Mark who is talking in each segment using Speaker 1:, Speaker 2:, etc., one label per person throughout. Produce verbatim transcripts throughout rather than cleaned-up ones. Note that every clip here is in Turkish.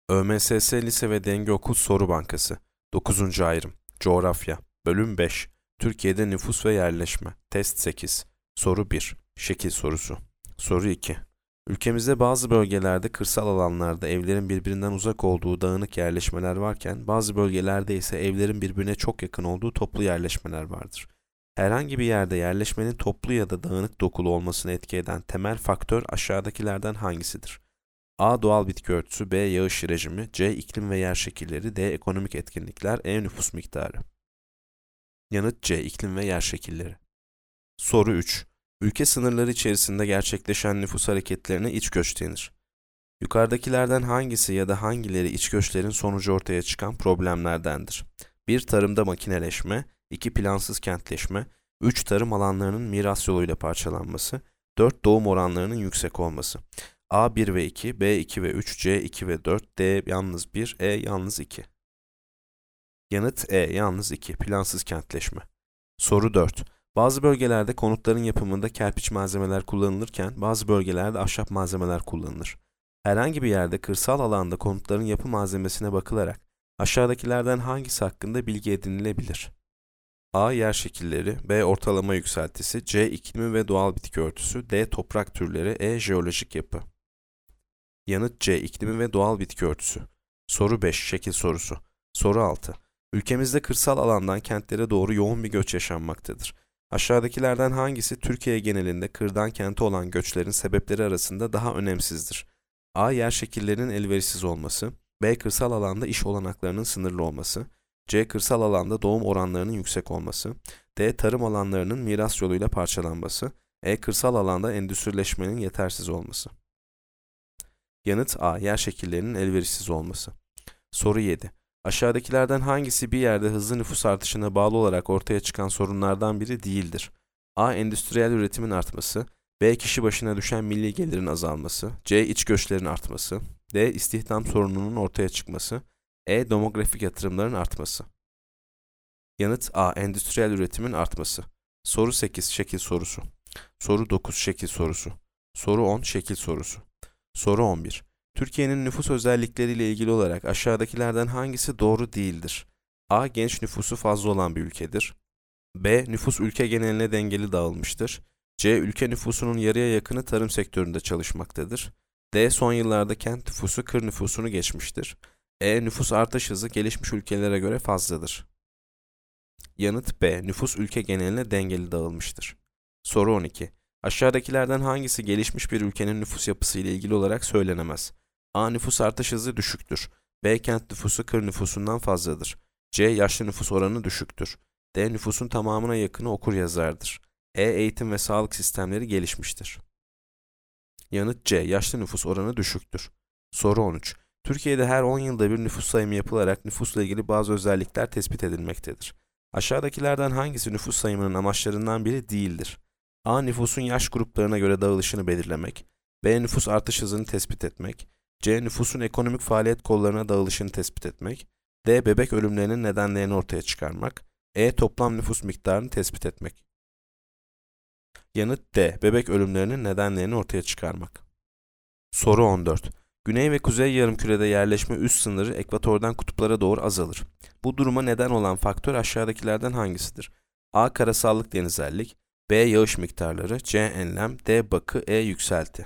Speaker 1: ÖMSS Lise ve Denge Okul Soru Bankası dokuzuncu Ayrım Coğrafya Bölüm beş Türkiye'de Nüfus ve Yerleşme Test sekiz Soru bir Şekil sorusu Soru iki Ülkemizde bazı bölgelerde kırsal alanlarda evlerin birbirinden uzak olduğu dağınık yerleşmeler varken bazı bölgelerde ise evlerin birbirine çok yakın olduğu toplu yerleşmeler vardır. Herhangi bir yerde yerleşmenin toplu ya da dağınık dokulu olmasını etki eden temel faktör aşağıdakilerden hangisidir? A. Doğal bitki örtüsü, B. Yağış rejimi, C. İklim ve yer şekilleri, D. Ekonomik etkinlikler, E. Nüfus miktarı. Yanıt C. İklim ve yer şekilleri. Soru üç Ülke sınırları içerisinde gerçekleşen nüfus hareketlerine iç göç denir. Yukarıdakilerden hangisi ya da hangileri iç göçlerin sonucu ortaya çıkan problemlerdendir? bir Tarımda makineleşme, iki Plansız kentleşme, üç Tarım alanlarının miras yoluyla parçalanması, dört Doğum oranlarının yüksek olması. A bir ve iki, B iki ve üç, C iki ve dört, D yalnız bir, E yalnız iki. Yanıt E yalnız iki. Plansız kentleşme. Soru dört Bazı bölgelerde konutların yapımında kerpiç malzemeler kullanılırken bazı bölgelerde ahşap malzemeler kullanılır. Herhangi bir yerde kırsal alanda konutların yapı malzemesine bakılarak aşağıdakilerden hangisi hakkında bilgi edinilebilir? A. Yer şekilleri, B. Ortalama yükseltisi, C. İklimi ve doğal bitki örtüsü, D. Toprak türleri, E. Jeolojik yapı. Yanıt C. İklimi ve doğal bitki örtüsü. Soru beş Şekil sorusu. Soru altı Ülkemizde kırsal alandan kentlere doğru yoğun bir göç yaşanmaktadır. Aşağıdakilerden hangisi Türkiye genelinde kırdan kente olan göçlerin sebepleri arasında daha önemsizdir? A. Yer şekillerinin elverişsiz olması, B. Kırsal alanda iş olanaklarının sınırlı olması, C. Kırsal alanda doğum oranlarının yüksek olması, D. Tarım alanlarının miras yoluyla parçalanması, E. Kırsal alanda endüstrileşmenin yetersiz olması. Yanıt A. Yer şekillerinin elverişsiz olması. Soru yedi Aşağıdakilerden hangisi bir yerde hızlı nüfus artışına bağlı olarak ortaya çıkan sorunlardan biri değildir? A. Endüstriyel üretimin artması, B. Kişi başına düşen milli gelirin azalması, C. İç göçlerin artması, D. İstihdam sorununun ortaya çıkması, E. Demografik yatırımların artması. Yanıt A. Endüstriyel üretimin artması. Soru sekiz Şekil sorusu. Soru dokuz Şekil sorusu. Soru on Şekil sorusu. Soru on bir Türkiye'nin nüfus özellikleriyle ilgili olarak aşağıdakilerden hangisi doğru değildir? A. Genç nüfusu fazla olan bir ülkedir. B. Nüfus ülke geneline dengeli dağılmıştır. C. Ülke nüfusunun yarıya yakını tarım sektöründe çalışmaktadır. D. Son yıllarda kent nüfusu kır nüfusunu geçmiştir. E. Nüfus artış hızı gelişmiş ülkelere göre fazladır. Yanıt B. Nüfus ülke geneline dengeli dağılmıştır. Soru on iki Aşağıdakilerden hangisi gelişmiş bir ülkenin nüfus yapısı ile ilgili olarak söylenemez? A. Nüfus artış hızı düşüktür. B. Kent nüfusu kır nüfusundan fazladır. C. Yaşlı nüfus oranı düşüktür. D. Nüfusun tamamına yakını okuryazardır. E. Eğitim ve sağlık sistemleri gelişmiştir. Yanıt C. Yaşlı nüfus oranı düşüktür. Soru on üç Türkiye'de her on yılda bir nüfus sayımı yapılarak nüfusla ilgili bazı özellikler tespit edilmektedir. Aşağıdakilerden hangisi nüfus sayımının amaçlarından biri değildir? A. Nüfusun yaş gruplarına göre dağılışını belirlemek, B. Nüfus artış hızını tespit etmek, C. Nüfusun ekonomik faaliyet kollarına dağılışını tespit etmek, D. Bebek ölümlerinin nedenlerini ortaya çıkarmak, E. Toplam nüfus miktarını tespit etmek. Yanıt D. Bebek ölümlerinin nedenlerini ortaya çıkarmak. Soru on dört Güney ve kuzey yarımkürede yerleşme üst sınırı ekvatordan kutuplara doğru azalır. Bu duruma neden olan faktör aşağıdakilerden hangisidir? A. Karasallık denizellik, B. Yağış miktarları, C. Enlem, D. Bakı, E. Yükselti.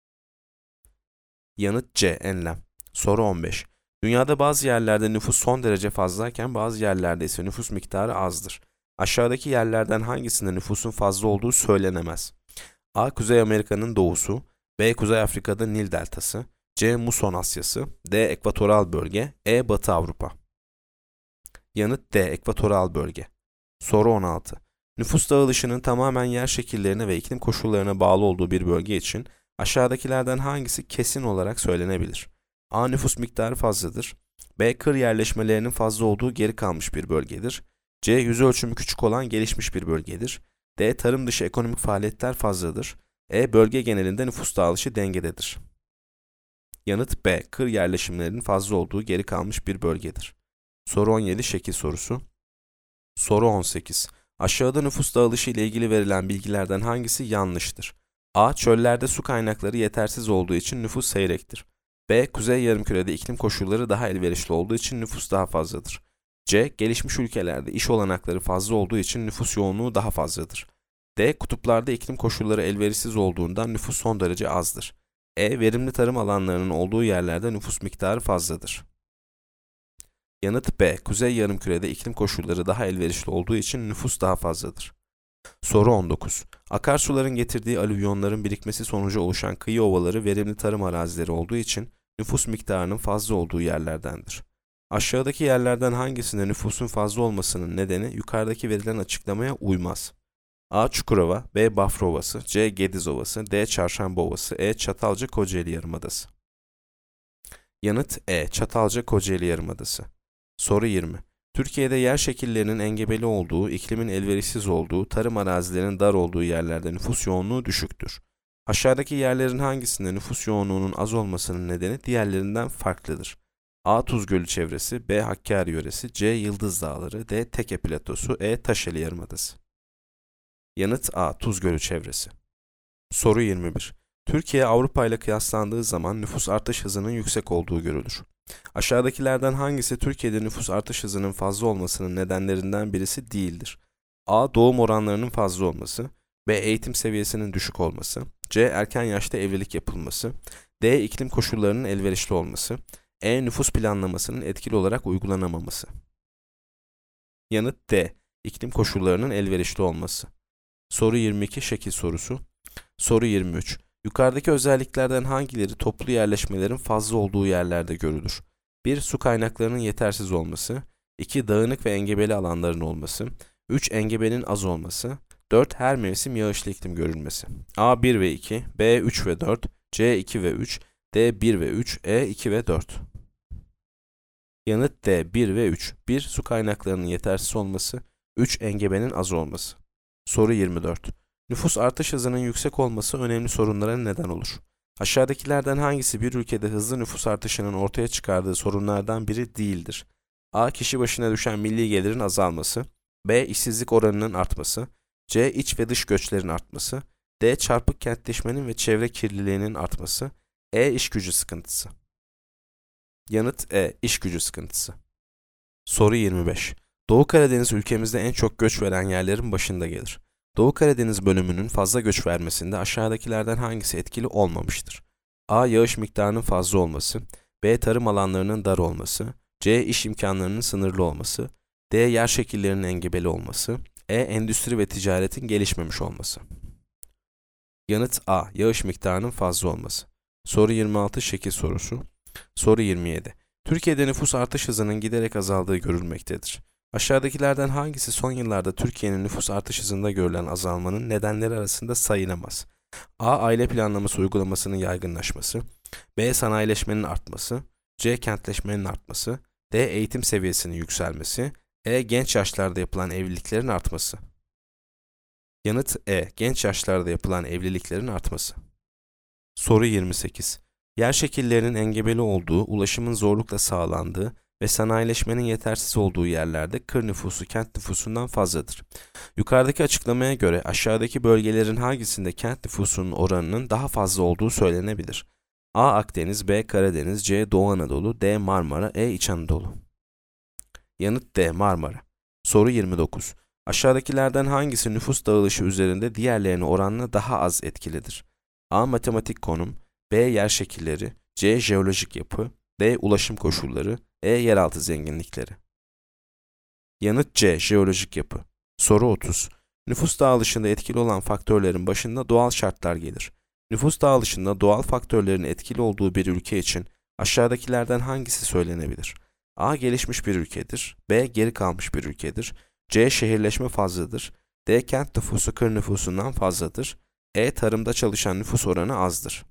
Speaker 1: Yanıt C. Enlem. Soru on beş Dünyada bazı yerlerde nüfus son derece fazlayken bazı yerlerde ise nüfus miktarı azdır. Aşağıdaki yerlerden hangisinde nüfusun fazla olduğu söylenemez? A. Kuzey Amerika'nın doğusu, B. Kuzey Afrika'da Nil deltası, C. Muson Asyası, D. Ekvatoral bölge, E. Batı Avrupa. Yanıt D. Ekvatoral bölge. Soru on altı Nüfus dağılışının tamamen yer şekillerine ve iklim koşullarına bağlı olduğu bir bölge için aşağıdakilerden hangisi kesin olarak söylenebilir? A. Nüfus miktarı fazladır. B. Kır yerleşmelerinin fazla olduğu geri kalmış bir bölgedir. C. Yüz ölçümü küçük olan gelişmiş bir bölgedir. D. Tarım dışı ekonomik faaliyetler fazladır. E. Bölge genelinde nüfus dağılışı dengededir. Yanıt B. Kır yerleşimlerinin fazla olduğu geri kalmış bir bölgedir. Soru on yedi Şekil sorusu. Soru on sekiz Aşağıda nüfus dağılışı ile ilgili verilen bilgilerden hangisi yanlıştır? A. Çöllerde su kaynakları yetersiz olduğu için nüfus seyrektir. B. Kuzey yarımkürede iklim koşulları daha elverişli olduğu için nüfus daha fazladır. C. Gelişmiş ülkelerde iş olanakları fazla olduğu için nüfus yoğunluğu daha fazladır. D. Kutuplarda iklim koşulları elverişsiz olduğundan nüfus son derece azdır. E. Verimli tarım alanlarının olduğu yerlerde nüfus miktarı fazladır. Yanıt B. Kuzey yarımkürede iklim koşulları daha elverişli olduğu için nüfus daha fazladır. Soru on dokuz. Akarsuların getirdiği alüvyonların birikmesi sonucu oluşan kıyı ovaları verimli tarım arazileri olduğu için nüfus miktarının fazla olduğu yerlerdendir. Aşağıdaki yerlerden hangisinde nüfusun fazla olmasının nedeni yukarıdaki verilen açıklamaya uymaz? A. Çukurova, B. Bafra Ovası, C. Gediz Ovası, D. Çarşamba Ovası, E. Çatalca Kocaeli Yarımadası. Yanıt E. Çatalca Kocaeli Yarımadası. Soru yirmi. Türkiye'de yer şekillerinin engebeli olduğu, iklimin elverişsiz olduğu, tarım arazilerinin dar olduğu yerlerde nüfus yoğunluğu düşüktür. Aşağıdaki yerlerin hangisinde nüfus yoğunluğunun az olmasının nedeni diğerlerinden farklıdır? A. Tuz Gölü çevresi, B. Hakkari yöresi, C. Yıldız Dağları, D. Teke Platosu, E. Taşeli Yarımadası. Yanıt A. Tuz Gölü çevresi. Soru yirmi bir. Türkiye Avrupa ile kıyaslandığı zaman nüfus artış hızının yüksek olduğu görülür. Aşağıdakilerden hangisi Türkiye'de nüfus artış hızının fazla olmasının nedenlerinden birisi değildir? A. Doğum oranlarının fazla olması, B. Eğitim seviyesinin düşük olması, C. Erken yaşta evlilik yapılması, D. İklim koşullarının elverişli olması, E. Nüfus planlamasının etkili olarak uygulanamaması. Yanıt D. İklim koşullarının elverişli olması. Soru yirmi iki şekil sorusu. Soru yirmi üç. Yukarıdaki özelliklerden hangileri toplu yerleşmelerin fazla olduğu yerlerde görülür? bir. Su kaynaklarının yetersiz olması, iki. Dağınık ve engebeli alanların olması, üç. Engebenin az olması, dört. Her mevsim yağışlı iklim görülmesi. A. bir ve iki, B. üç ve dört, C. iki ve üç, D. bir ve üç, E. iki ve dört. Yanıt D. bir ve üç. bir. Su kaynaklarının yetersiz olması, üç. Engebenin az olması. Soru yirmi dört. Nüfus artış hızının yüksek olması önemli sorunlara neden olur. Aşağıdakilerden hangisi bir ülkede hızlı nüfus artışının ortaya çıkardığı sorunlardan biri değildir? A. Kişi başına düşen milli gelirin azalması, B. İşsizlik oranının artması, C. İç ve dış göçlerin artması, D. Çarpık kentleşmenin ve çevre kirliliğinin artması, E. İş gücü sıkıntısı. Yanıt E. İş gücü sıkıntısı. Soru yirmi beş. Doğu Karadeniz ülkemizde en çok göç veren yerlerin başında gelir. Doğu Karadeniz bölümünün fazla göç vermesinde aşağıdakilerden hangisi etkili olmamıştır? A. Yağış miktarının fazla olması, B. Tarım alanlarının dar olması, C. İş imkanlarının sınırlı olması, D. Yer şekillerinin engebeli olması, E. Endüstri ve ticaretin gelişmemiş olması. Yanıt A. Yağış miktarının fazla olması. Soru yirmi altı şekil sorusu. Soru yirmi yedi. Türkiye'de nüfus artış hızının giderek azaldığı görülmektedir. Aşağıdakilerden hangisi son yıllarda Türkiye'nin nüfus artış hızında görülen azalmanın nedenleri arasında sayılamaz? A. Aile planlaması uygulamasının yaygınlaşması, B. Sanayileşmenin artması, C. Kentleşmenin artması, D. Eğitim seviyesinin yükselmesi, E. Genç yaşlarda yapılan evliliklerin artması. Yanıt E. Genç yaşlarda yapılan evliliklerin artması. Soru yirmi sekiz. Yer şekillerinin engebeli olduğu, ulaşımın zorlukla sağlandığı ve sanayileşmenin yetersiz olduğu yerlerde kır nüfusu kent nüfusundan fazladır. Yukarıdaki açıklamaya göre aşağıdaki bölgelerin hangisinde kent nüfusunun oranının daha fazla olduğu söylenebilir? A. Akdeniz, B. Karadeniz, C. Doğu Anadolu, D. Marmara, E. İç Anadolu. Yanıt D. Marmara. Soru yirmi dokuz. Aşağıdakilerden hangisi nüfus dağılışı üzerinde diğerlerine oranla daha az etkilidir? A. Matematik konum, B. Yer şekilleri, C. Jeolojik yapı, D. Ulaşım koşulları, E. Yeraltı zenginlikleri. Yanıt C. Jeolojik yapı. Soru otuz. Nüfus dağılışında etkili olan faktörlerin başında doğal şartlar gelir. Nüfus dağılışında doğal faktörlerin etkili olduğu bir ülke için aşağıdakilerden hangisi söylenebilir? A. Gelişmiş bir ülkedir, B. Geri kalmış bir ülkedir, C. Şehirleşme fazladır, D. Kent nüfusu kır nüfusundan fazladır, E. Tarımda çalışan nüfus oranı azdır.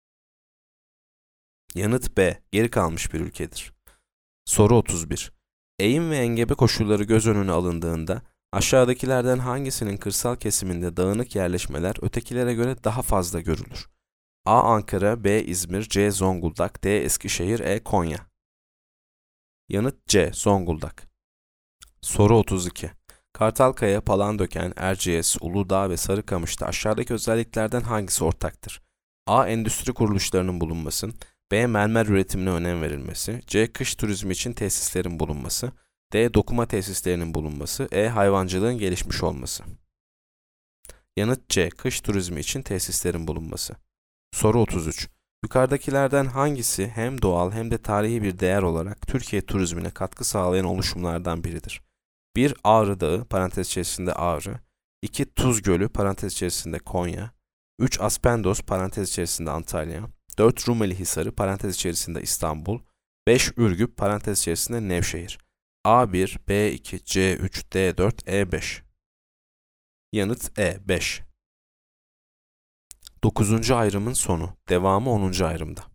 Speaker 1: Yanıt B. Geri kalmış bir ülkedir. Soru otuz bir. Eğim ve engebe koşulları göz önüne alındığında aşağıdakilerden hangisinin kırsal kesiminde dağınık yerleşmeler ötekilere göre daha fazla görülür? A. Ankara, B. İzmir, C. Zonguldak, D. Eskişehir, E. Konya. Yanıt C. Zonguldak. Soru otuz iki. Kartalkaya, Palandöken, Erciyes, Uludağ ve Sarıkamış'ta aşağıdaki özelliklerden hangisi ortaktır? A. Endüstri kuruluşlarının bulunması, B. Mermer üretimine önem verilmesi. C. Kış turizmi için tesislerin bulunması. D. Dokuma tesislerinin bulunması. E. Hayvancılığın gelişmiş olması. Yanıt C. Kış turizmi için tesislerin bulunması. Soru otuz üç. Yukarıdakilerden hangisi hem doğal hem de tarihi bir değer olarak Türkiye turizmine katkı sağlayan oluşumlardan biridir? bir. Ağrı Dağı parantez içerisinde Ağrı. iki. Tuz Gölü parantez içerisinde Konya. üç. Aspendos parantez içerisinde Antalya. dört. Rumeli Hisarı parantez içerisinde İstanbul. beş. Ürgüp parantez içerisinde Nevşehir. A bir, B iki, C üç, D dört, E beş. Yanıt E beş. dokuzuncu ayrımın sonu. Devamı onuncu ayrımda.